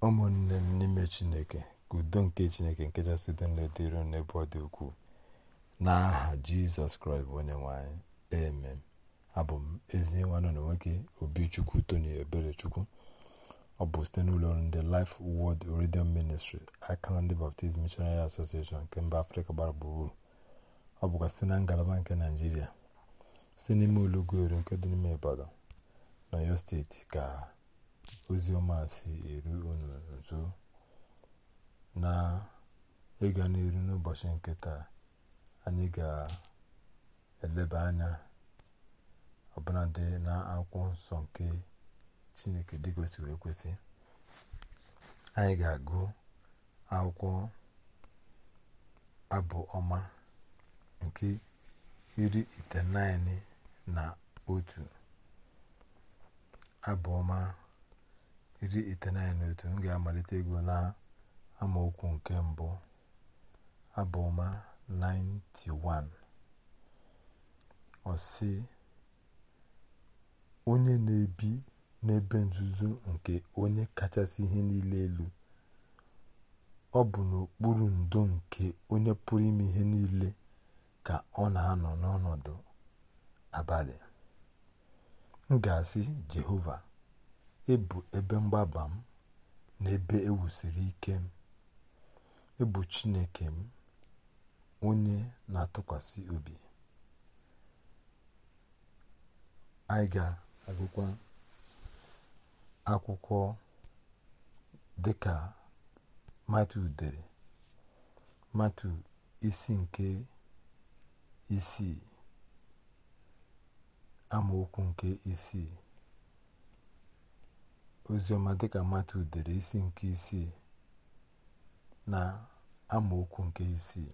ụmụnne m n'ime Chineke, ka udo nke Chineke nke kachasị udo na-edịru n'ebe ọ dị ukwuu, n'aha Jizọs Kraịst bụ onye nwe anyị, amen. Abụ m ezi nwanne na nwoke Obichukwu Tony Eberechukwu. Ọ bụ site n'ụlọ ọrụ ndị Life Word Radio Ministry, akara ndị Baptist Missionary Association nke mba Afrịka gbara gburugburu. Ọ bụkwa site na ngalaba nke Naịjirịa, site n'ime Olugweru nke dị n'ime Ibadan n'Ọyọ steeti, ka ozi ọma si eru unu nso. Na ịga n'iru n'ụbọchị nke taa, anyị ga-eleba anya ọbụnadị na akwụkwọ nsọ nke Chineke dịka o si wee kwesị. Anyị ga-agụ akwụkwọ Abụ Ọma nke 91. Abụ Ọma 91. M ga-amalite ego na amaokwu nke mbụ. Abụ Ọma 91. Ọ sị, onye na-ebi n'ebe nzuzo nke onye kachasị ihe niile elu, ọ bụ n'okpuru ndo nke onye pụrụ ime ihe niile ka ọ na-anọ n'ọnọdụ abalị. M ga-asị, Jehova, ị bụ ebe mgbaba m na ebe ewusiri ike m. Ị bụ Chineke m, onye na-atụkwasị obi. Anyị ga-agụkwa akwụkwọ dịka Matu dere, Matu isi nke 6 amaokwu nke 6. Oziọma dịka Matu dere isi nke 6 na amaokwu nke 6.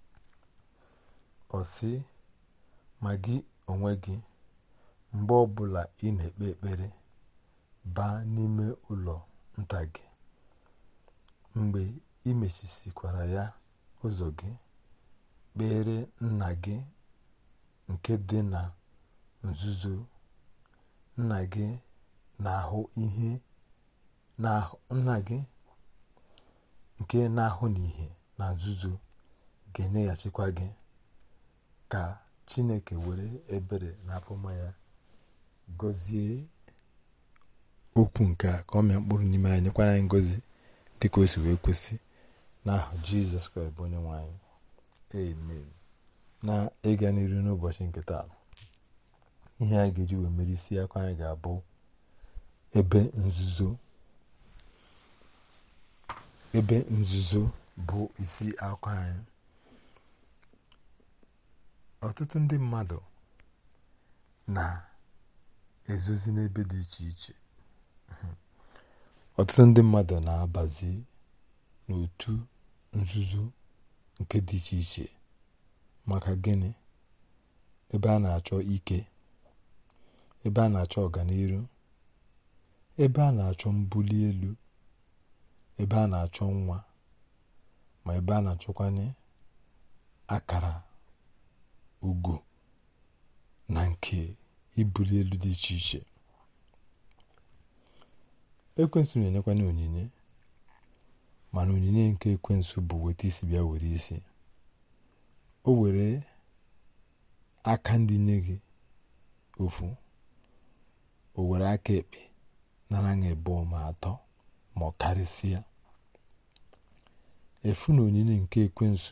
Ọ sị, ma gị onwe gị, mgbe ọbụla ị na-ekpe ekpere, baa n'ime ụlọ nta gị, mgbe ị mechisikwara ya ụzọ gị, kpere nna gị nke dị na nzuzo. Nna gị na-ahụ ihe, nna gị nke na-ahụ n'ihe na nzuzo ga-enyeghachikwa gị. Ka Chineke were ebere na afọma ya gọzie okwu nke a, ka ọ mịa mkpụrụ n'ime anyị, nyekwara anyị ngọzi dịka o si wee kwesị, n'aha Jizọs Kraịst bụ onye nwe anyị, amen. Na ịga n'iru n'ụbọchị nke taa, ihe anyị ga-eji wee mere isi akwa anyị ga-abụ ebe nzuzo. Ebe nzuzo bụ isi akwa anyị. Ọtụtụ ndị mmadụ na-ezozi n'ebe dị iche iche. Ọtụtụ ndị mmadụ na-abazi n'otu nzuzo nke dị iche iche. Maka gịnị? Ebe a na-achọ ike, ebe a na-achọ ọganiru, ebe a na-achọ mbuli elu, ebe a na-achọ nwa, ma ebe a na-achọkwanye akara ugo na nke ibuli elu dị iche iche. Ekwensu na-enyekwanye onyinye, mana onyinye nke ekwensu bụ weta isi bịa were isi. O were aka ndị nye gị ofu, o were aka ekpe nara anya abụọ ma atọ ma ọ karịsịa. Efu na onyinye nke ekwensu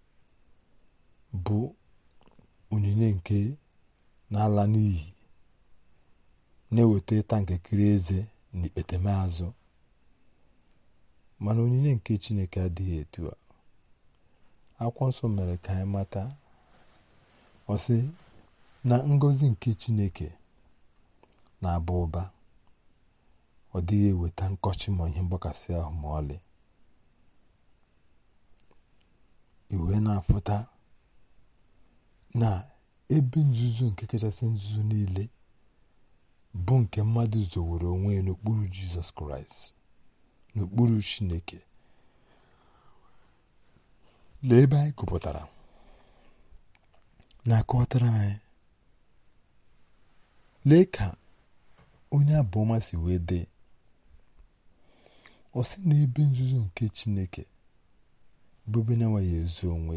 bụ onyinye nke na-ala n'iyi, na-eweta ịta nkekere eze na ikpetemazụ. Mana onyinye nke Chineke adịghị etu a. Akwụkwọ nsọ mere ka anyị mata, ọ sị na ngọzi nke Chineke na-aba ụba, ọ dịghị eweta nkọchi ma ihe mgbakasị ahụ ma ọlị. Iwe na-afụta na ebe nzuzo nke kachasị nzuzo niile bụ nke mmadụ zowere onwe ya n'okpuru Jizọs Kraịst, n'okpuru Chineke. Lee ebe anyị gụpụtara na-akọwatara anyị, lee ka onye Abụ Ọma si wee dee. ọ sị na ebe nzuzo nke Chineke bụ ebe na-enweghị ezu onwe.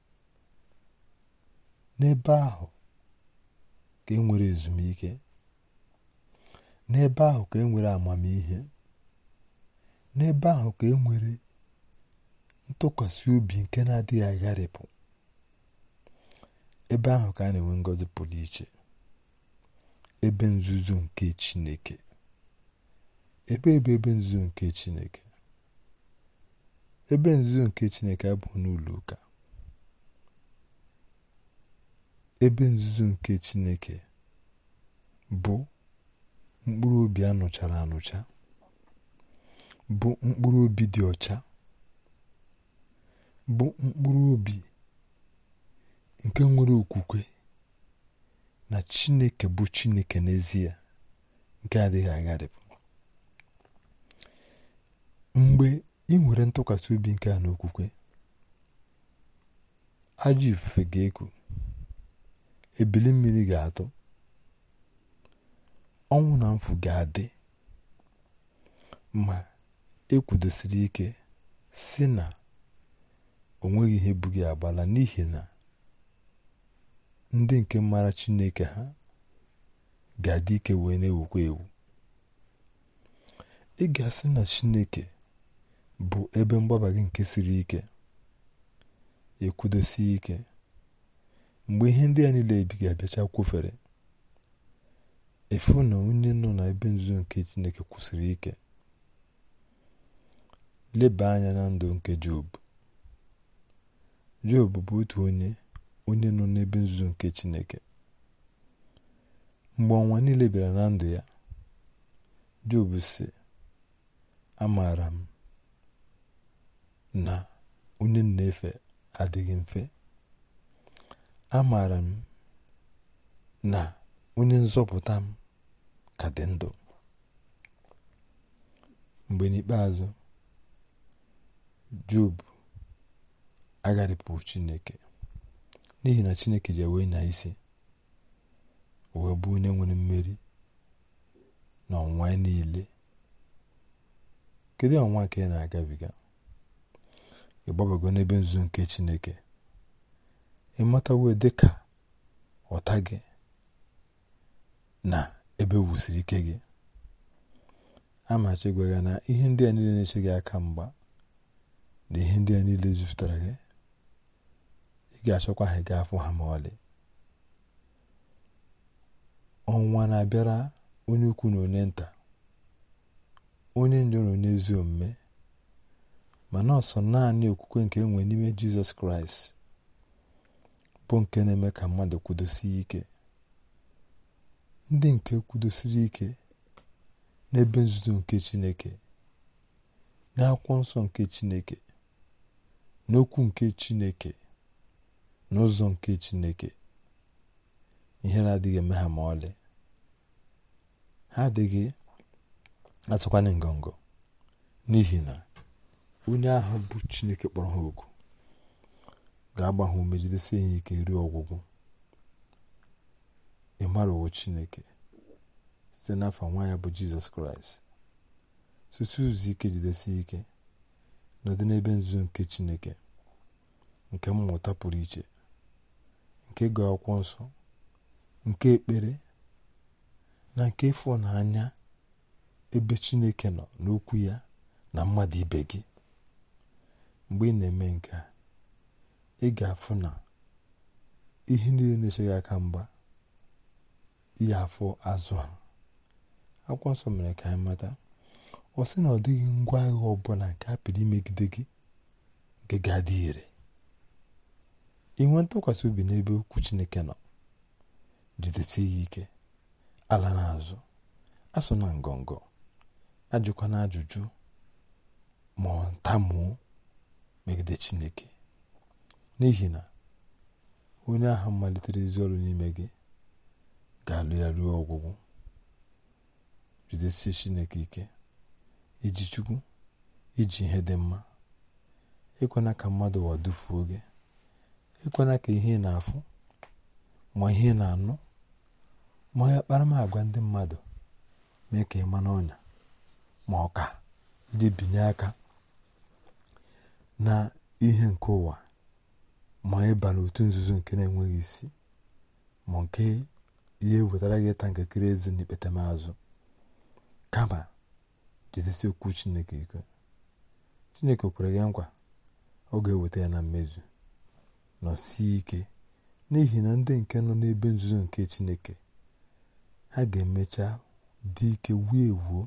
N'ebe ahụ ka e nwere ezumike, n'ebe ahụ ka e nwere amamihe, n'ebe ahụ ka e nwere ntụkwasị obi nke na-adịghị agharịpụ. Ebe ahụ ka a na-enwe ngọzi pụrụ iche. Ebe nzuzo nke Chineke. Ebe nzuzo nke Chineke. Ebe nzuzo nke Chineke abụghị n'ụlọ ụka. Ebe nzuzo nke Chineke bụ mkpụrụ obi anụchara anụcha, bụ mkpụrụ obi dị ọcha, bụ mkpụrụ obi nke nwere okwukwe na Chineke bụ Chineke n'ezie, nke adịghị agharịpụ. Mgbe ị nwere ntụkwasị obi nke a n'okwukwe, ajọ ifufe ga-eku, ebili mmiri ga-atụ, ọnwụ na mfu ga-adị, ma ekwudosiri ike si na o nweghị ihe bụ gị agbala, n'ihi na ndị nke mara Chineke ha ga-adị ike wee na-ewukwa ewu. Ị ga-asị na Chineke bụ ebe mgbaba gị nke siri ike, ekwudosi ike. Mgbe ihe ndị a niile ebighị abịacha kwụfere, efu na onye nọ na ebe nzuzo nke Chineke kwụsịrị ike. Leba anya na ndụ nke Job. Job bụ otu onye nọ n'ebe nzuzo nke Chineke. Mgbe ọnwa niile bịara na ndụ ya, Job sị, amaara m na onye na-efe adịghị mfe. Amaara m na onye nzọpụta m ka dị ndụ. Mgbe n'ikpeazụ, Job agharịpụ Chineke, n'ihi na Chineke ji wee nya isi, wee bụ onye nwere mmeri na ọnwa niile. Kedu ọnwa nke ị na-agabiga? Ị gbabago n'ebe nzuzo nke Chineke? Ị matawo dịka ọta gị na ebe wusiri ike gị? Amachi gwa ya na ihe ndị a niile na-eche gị aka mgba na ihe ndị a niile zupụtara gị, ị ga-achọkwa ha ga-afụ ha ma ọlị. Ọnwa na-abịara onye ukwu na onye nta, onye njọ na onye ezi omume, mana ọsọ naanị okwukwe nke enwe n'ime Jizọs Kraịst bụ nke na-eme ka mmadụ kwudosie ike. Ndị nke kwudosiri ike n'ebe nzuzo nke Chineke, n'akwụkwọ nsọ nke Chineke, n'okwu nke Chineke, n'ụzọ nke Chineke, ihe na-adịghị eme ha ma ọlị. Ha adịghị atụkwanye ngọngọ, n'ihi na onye ahụ bụ Chineke kpọrọ ha oku ga-agba ha ume, jidesie ha ike ruo ọgwụgwụ. Ị mara owo Chineke site n'afọ nwa ya bụ Jizọs Kraịst. Site ụzọ ike, jidesie ike n'ọdị n'ebe nzuzo nke Chineke, nke mmụta pụrụ iche, nke ịgụ akwụkwọ nsọ, nke ekpere, na nke ịfụnanya ebe Chineke nọ n'okwu ya na mmadụ ibe gị. Mgbe ị na-eme nke a, ị ga-afụ na ihe niile na-eche gị aka mgba, ihe afọ azụ ha. Akwụkwọ nsọ mere ka anyị mata, ọ sị na ọ dịghị ngwa agha ọbụla nke a pịrị imegide gị nke ga-adị ire. Inwe ntụkwasị obi n'ebe okwu Chineke nọ, jidesie ya ike, ala n'azụ, asụ na ngọngọ, ajụkwana ajụjụ ma ọ ntamuo megide Chineke, n'ihi na onye ahụ malitere ezi ọrụ n'ime gị ga-alụ ya ruo ọgwụgwụ. Jidesie Chineke ike, iji Chukwu, iji ihe dị mma. Ekwena ka mmadụ ụwa dufuo gị. Ekwena ka ihe na-afụ ma ihe na-anụ ma ya kparamagwa ndị mmadụ mee ka ị ma n'ọnya ma ọ ka iji binye aka na ihe nke ụwa, ma ịba n'otu nzuzo nke na-enweghị isi, ma nke ihe wetara gị ịta nkekere ezi na ikpetemazụ, kama jidesi okwu Chineke ike. Chineke kwere gị nkwa ọ ga-eweta ya na mmezu. Nọsie ike, n'ihi na ndị nke nọ n'ebe nzuzo nke Chineke, ha ga-emecha dị ike wuo ewuo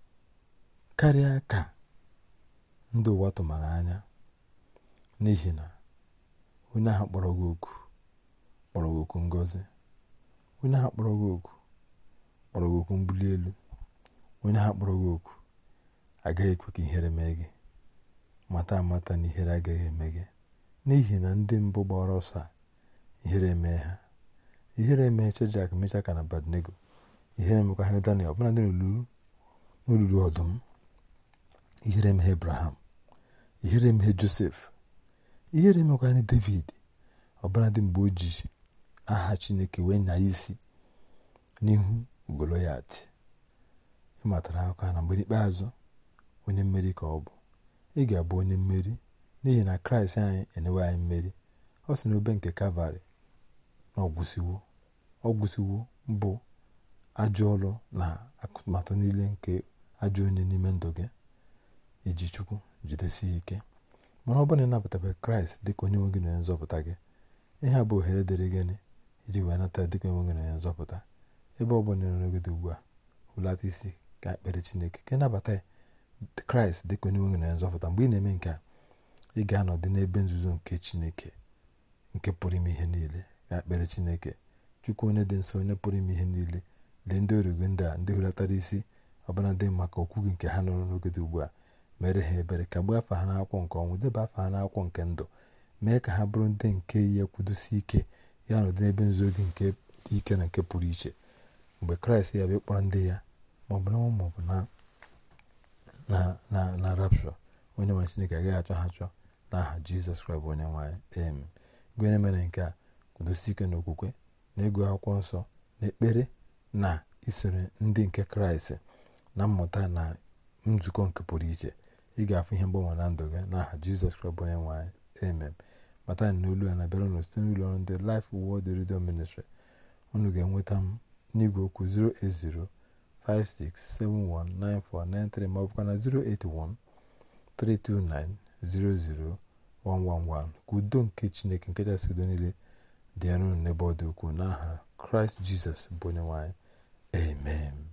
karịa ka ndị ụwa tụmara anya. N'ihi na onye ahụ kpọrọ gị oku kpọrọ gị oku ngọzi, onye ahụ kpọrọ gị oku kpọrọ gị oku mbuli elu, onye ahụ kpọrọ gị oku agaghị ekwe ka ihere mee gị. Mata amata na ihere agaghị eme gị, n'ihi na ndị mbụ gbara ọsọ a, ihere emee ha. Ihere emee Shedrak, Mishak na Abednego. Ihere emekwa ha Daniel, ọbụna ndị n'olulu ọdụm. Ihere emeghe Abraham, ihere emeghe Josef, ihere emekwa ha David, ọbụna dị mgbe o ji aha Chineke wee nya isi n'ihu Goloyat. Ịmatara aka na mgbe ikpeazụ onye mmeri ka ọ bụ. Ị ga-abụ onye mmeri, n'ihi na Kraịst anyị enyewe anyị mmeri. Ọ sị n'obe nke Kalvarị na ọgwụsiwo bụ ajọ ọrụ na atụmatụ niile nke ajọ onye n'ime ndụ gị. Iji Chukwu jidesie ike. Mana ọ bụrụ na ị napụtabeghị Kraịst dịka onye nwe gị na onye nzọpụta gị, ihe a bụ ohere dịrị gịnị iji wee nata dịka onye nwe gị na onye nzọpụta. Ebe ọ bụla n'ogodo ugbu a, hụlata isi ka ekpere Chineke ka nabata Kraịst dịka onye nwe gị na onye nzọpụta. Mgbe ị na-eme nke a, ị ga-anọdụ n'ebe nzuzo nke Chineke nke pụrụ ime ihe niile. Ka ekpere Chineke. Chukwu onye dị nsọ, onye pụrụ ime ihe niile, lee ndị origo ndị a, ndị hulatara isi ọbụla dị maka okwu gị nke ha nụrụ n'ogodo ugbu a. Mere ha ebere, ka gbuo afa ha n'akwụkwọ nke ọnwụ, deba afa ha n'akwụkwọ nke ndụ. Mee ka ha bụrụ ndị nke ihe kwudosi ike, ya nọdụ n'ebe nzuzo gị nke dị ike na nke pụrụ iche. Mgbe Kraịst ya bịa ịkpọrọ ndị ya, maọbụ na ọnwụ maọbụ na rapshọ, onye nwe Chineke agaghị achọ ha achọ, n'aha Jizọs Kraịst bụ onye nwe anyị. Amen. Gị onye mere nke a, kwudosi ike n'okwukwe na ịgụ akwụkwọ nsọ na ekpere na isoro ndị nke Kraịst na mmụta na nzukọ nke pụrụ iche. Ị ga-afụ ihe mgbanwe na ndụ gị, n'aha Jizọs Kraịst bụ onye nwe anyị. Amen. Mata na olu a na-abịara unu site n'ụlọ ọrụ ndị Life Word Radio Ministry. Unu ga-enweta m n'igwe okwu 08056719493 ma ọ bụkwa na 08132900111. Ka udo nke Chineke nke kachasị udo niile dị unu n'ebe ọ dị ukwuu, n'aha Kraịst Jizọs bụ onye nwe anyị. Amen.